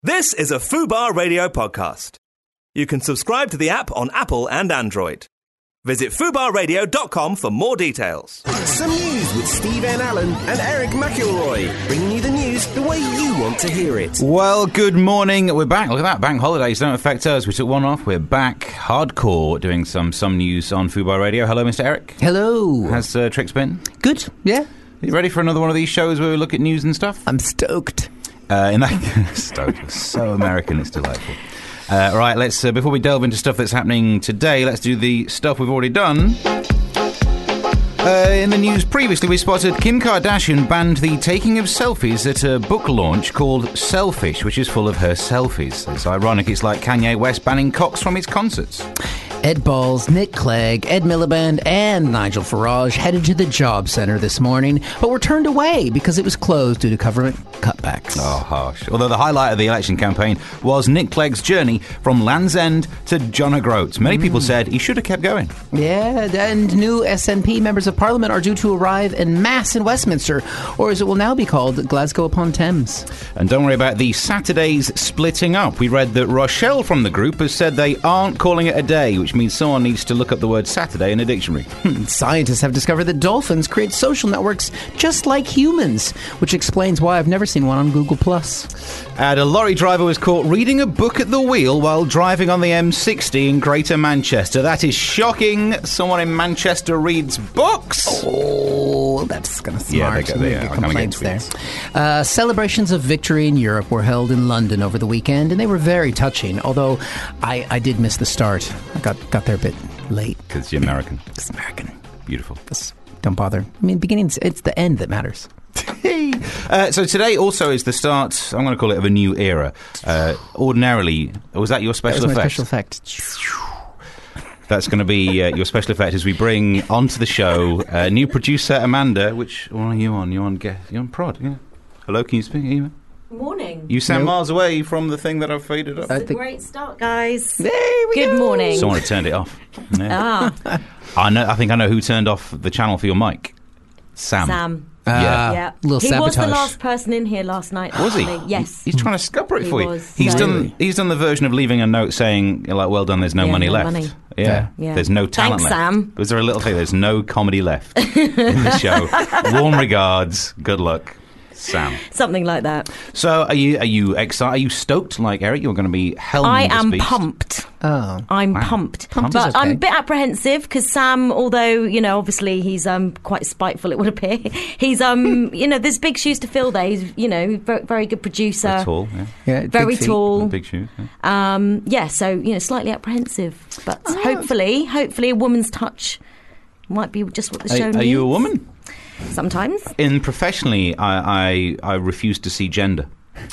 This is a Fubar Radio podcast. You can subscribe to the app on Apple and Android. Visit FubarRadio.com for more details. Some news with Steve N. Allen and Eric McElroy, bringing you the news the way you want to hear it. Well, good morning. We're back. Look at that. Bank holidays don't affect us. We took one off. We're back hardcore doing some news on Fubar Radio. Hello, Mr. Eric. Hello. Has Trix been? Good, yeah. Are you ready for another one of these shows where we look at news and stuff? I'm stoked. Stoked. So American, it's delightful. Right, let's before we delve into stuff that's happening today, let's do the stuff we've already done. In the news previously, we spotted Kim Kardashian banned the taking of selfies at a book launch called Selfish, which is full of her selfies. It's ironic. It's like Kanye West banning cocks from his concerts. Ed Balls, Nick Clegg, Ed Miliband, and Nigel Farage headed to the job centre this morning, but were turned away because it was closed due to government cutbacks. Oh, harsh. Although the highlight of the election campaign was Nick Clegg's journey from Land's End to John O'Groats. Many people said he should have kept going. Yeah, and new SNP members of Parliament are due to arrive en masse in Westminster, or as it will now be called, Glasgow upon Thames. And don't worry about the Saturdays splitting up. We read that Rochelle from the group has said they aren't calling it a day, which means someone needs to look up the word Saturday in a dictionary. Scientists have discovered that dolphins create social networks just like humans, which explains why I've never seen one on Google+. And a lorry driver was caught reading a book at the wheel while driving on the M60 in Greater Manchester. That is shocking. Someone in Manchester reads books. Oh, that's going to smart. Yeah, they are. Complaints there. Celebrations of victory in Europe were held in London over the weekend, and they were very touching, although I did miss the start. I got there a bit late. Because you're American. It's American. Beautiful. Just don't bother. I mean, beginning, it's the end that matters. So today also is the start, I'm going to call it, of a new era. Ordinarily, was that your special effect? That was my special effect. That's going to be your special effect as we bring onto the show new producer Amanda. Which one are you on? You're on prod. Yeah. Hello, can you speak? Ema? Morning. You sound miles away from the thing that I've faded up. It's a great start, guys. There we Good go. morning. Someone had turned it off. Yeah. I think I know who turned off the channel for your mic. Sam. Yeah. Little he sabotage. was the last person in here last night. Was he? Actually. Yes. He's trying to scupper it He for you. was. He's No. done the version of leaving a note saying, like, well done, there's no money no left. money. Yeah. Yeah. There's no talent Thanks, left. Sam. Was there a little thing? There's no comedy left in the show. Warm regards. Good luck, Sam. Something like that. So are you excited? Are you stoked like Eric? You're going to be helming I this am beast? pumped. Oh. I'm Wow. pumped. Pumped But is okay. I'm a bit apprehensive because Sam, although, obviously he's quite spiteful, it would appear. He's, there's big shoes to fill there. He's, very, very good producer. They're tall, yeah. Yeah, Very big feet. tall. Big shoes. Yeah. So, slightly apprehensive. But hopefully a woman's touch might be just what the show needs. Are you a woman? Sometimes. Professionally, I refuse to see gender,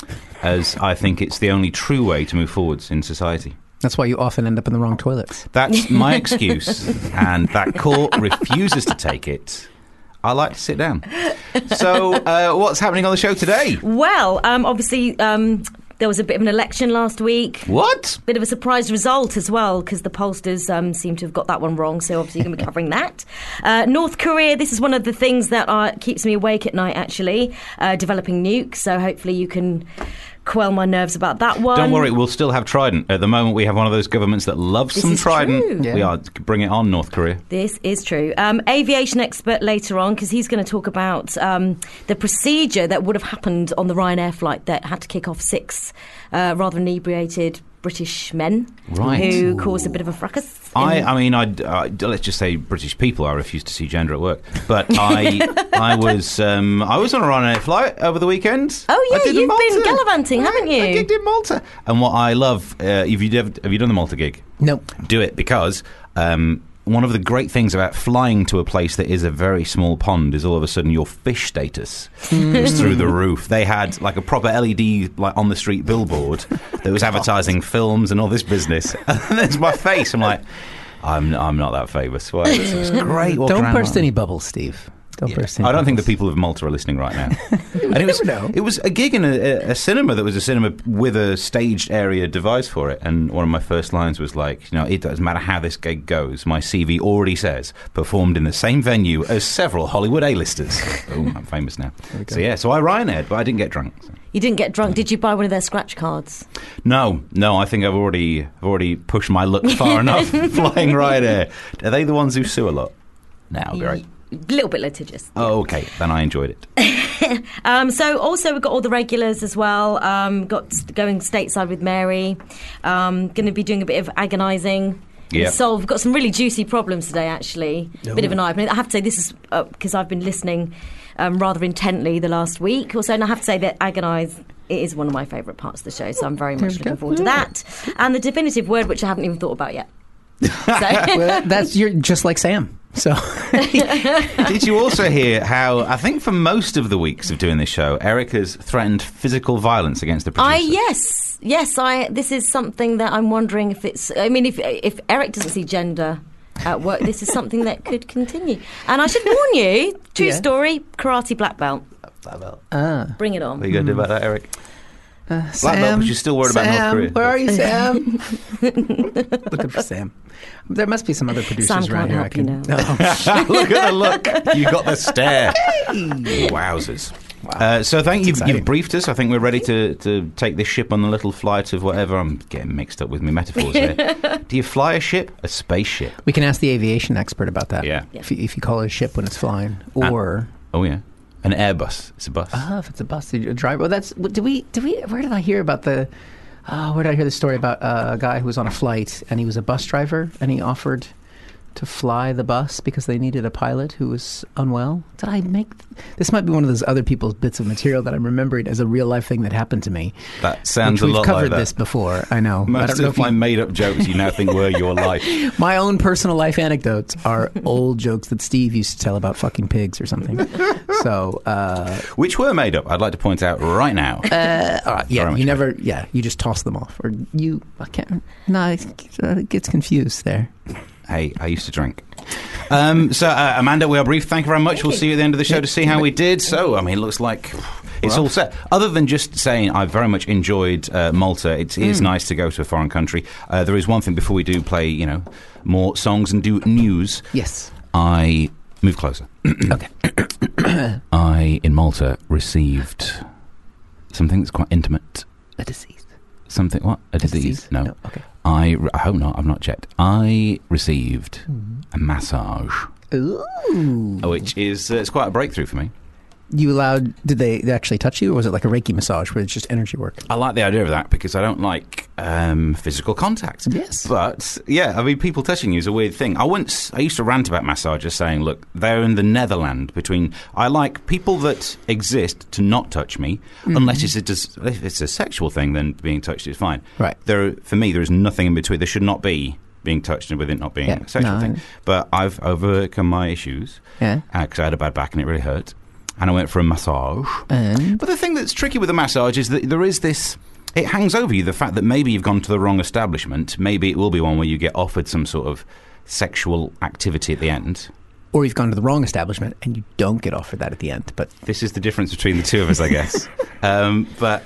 as I think it's the only true way to move forwards in society. That's why you often end up in the wrong toilets. That's my excuse, and that court refuses to take it. I like to sit down. So, what's happening on the show today? Well, obviously, there was a bit of an election last week. What? Bit of a surprise result as well, because the pollsters seem to have got that one wrong, so obviously you're going to be covering that. North Korea, this is one of the things that keeps me awake at night, actually, developing nukes, so hopefully you can quell my nerves about that one. Don't worry, we'll still have Trident. At the moment, we have one of those governments that loves This some is Trident. true. Yeah. We are. Bring it on, North Korea. This is true. Aviation expert later on, because he's going to talk about the procedure that would have happened on the Ryanair flight that had to kick off 6 rather inebriated British men who caused a bit of a fracas. Let's just say British people. I refuse to see gender at work, but I was on a Ryanair flight over the weekend. Oh yeah, I did you've Malta. been gallivanting, haven't you? I gigged in Malta, and what I love, have you done the Malta gig? Nope. Do it, because one of the great things about flying to a place that is a very small pond is all of a sudden your fish status is through the roof. They had like a proper LED like on the street billboard that was advertising films and all this business. And there's my face. I'm like, I'm not that famous. Well, it's great. Don't burst any bubbles, Steve. Don't burst. I don't think the people of Malta are listening right now. And it was a gig in a cinema that was a cinema with a staged area device for it. And one of my first lines was like, it doesn't matter how this gig goes. My CV already says performed in the same venue as several Hollywood A-listers. Oh, I'm famous now. So I Ryanaired, but I didn't get drunk. So. You didn't get drunk. Did you buy one of their scratch cards? No. I think I've already pushed my luck far enough flying Ryanair. Are they the ones who sue a lot? No, I'll be right. A little bit litigious. Oh, okay. Then I enjoyed it. So also we've got all the regulars as well. Got going stateside with Mary. Going to be doing a bit of agonising. Yeah. We've got some really juicy problems today, actually. Bit of an eye-opener. I have to say this is because I've been listening rather intently the last week or so, and I have to say that Agonise, it is one of my favourite parts of the show, so I'm very much looking forward to that. And the definitive word, which I haven't even thought about yet. Well, you're just like Sam. So, did you also hear how I think for most of the weeks of doing this show, Eric has threatened physical violence against the producer? Yes. This is something that I'm wondering if it's. I mean, if Eric doesn't see gender at work, this is something that could continue. And I should warn you, true story, karate black belt. Bring it on. What are you going to do about that, Eric? Black belt, but you're still worried about North Korea. Where are you, Sam? Looking for Sam. There must be some other producers Sam around here. Help you now. Look at the look. You got the stare. Wowzers. Wow. So thank you. You've briefed us. I think we're ready to take this ship on the little flight of whatever. I'm getting mixed up with my metaphors here. Do you fly a ship? A spaceship? We can ask the aviation expert about that. Yeah. If you call it a ship when it's flying. Or... oh, yeah. An Airbus. It's a bus. If it's a bus, a driver. Well, that's. Where did I hear about the? Where did I hear the story about a guy who was on a flight and he was a bus driver and he offered to fly the bus because they needed a pilot who was unwell? Did I make... This might be one of those other people's bits of material that I'm remembering as a real life thing that happened to me. That sounds a lot like that. We've covered this before, I know. Most of my made-up jokes you now think were your life. My own personal life anecdotes are old jokes that Steve used to tell about fucking pigs or something. So... which were made up, I'd like to point out right now. All right, you just toss them off. Or it gets confused there. Hey, I used to drink. Amanda, we are brief. Thank you very much. We'll see you at the end of the show to see how we did. So, I mean, it looks like it's all set. Other than just saying I very much enjoyed Malta, it is nice to go to a foreign country. There is one thing before we do play, more songs and do news. Yes. I move closer. Okay. I, in Malta, received something that's quite intimate. A disease. Something, what? A disease? No. Okay. I hope not. I've not checked. I received a massage. Ooh. Which is it's quite a breakthrough for me. Did they actually touch you, or was it like a Reiki massage where it's just energy work? I like the idea of that because I don't like physical contact. Yes. But, yeah, I mean, people touching you is a weird thing. I used to rant about massagers saying, look, they're in the Netherland between... I like people that exist to not touch me, unless if it's a sexual thing, then being touched is fine. Right. For me, there is nothing in between. There should not be being touched and with it not being a sexual thing. But I've overcome my issues because I had a bad back and it really hurt. And I went for a massage. But the thing that's tricky with a massage is that there is this... It hangs over you, the fact that maybe you've gone to the wrong establishment. Maybe it will be one where you get offered some sort of sexual activity at the end. Or you've gone to the wrong establishment and you don't get offered that at the end. But this is the difference between the two of us, I guess. The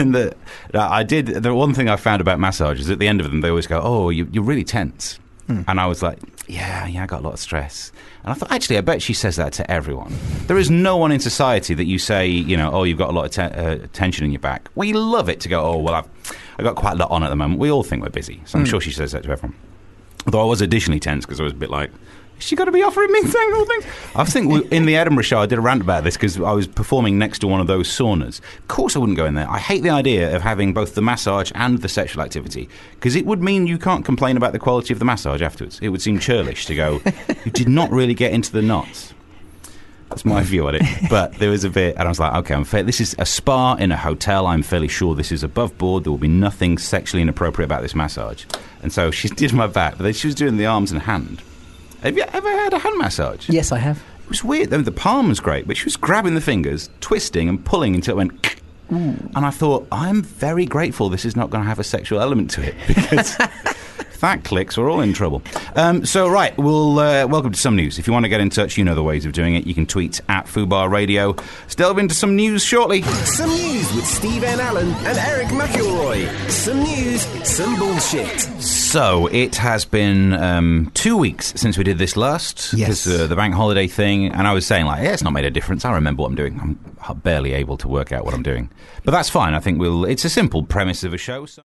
one thing I found about massages, at the end of them, they always go, oh, you're really tense. And I was like, yeah, I got a lot of stress. And I thought, actually, I bet she says that to everyone. There is no one in society that you say, you've got a lot of tension in your back. We love it to go, oh, well, I've got quite a lot on at the moment. We all think we're busy. So I'm sure she says that to everyone. Although I was additionally tense because I was a bit like, is she got to be offering me sexual things? I think in the Edinburgh show, I did a rant about this because I was performing next to one of those saunas. Of course I wouldn't go in there. I hate the idea of having both the massage and the sexual activity because it would mean you can't complain about the quality of the massage afterwards. It would seem churlish to go, you did not really get into the knots. That's my view on it. But there was a bit, and I was like, okay, this is a spa in a hotel. I'm fairly sure this is above board. There will be nothing sexually inappropriate about this massage. And so she did my back, but then she was doing the arms and hand. Have you ever had a hand massage? Yes, I have. It was weird. The palm was great, but she was grabbing the fingers, twisting and pulling until it went... Ooh. And I thought, I'm very grateful this is not going to have a sexual element to it, because If that clicks, we're all in trouble. Right, we'll welcome to some news. If you want to get in touch, you know the ways of doing it. You can tweet at Fubar Radio. Let's delve into some news shortly. Some news with Steve N. Allen and Eric McElroy. Some news, some bullshit. So, it has been 2 weeks since we did this last. Yes. Because the bank holiday thing, and I was saying, it's not made a difference. I remember what I'm doing. I'm barely able to work out what I'm doing. But that's fine. I think it's a simple premise of a show. So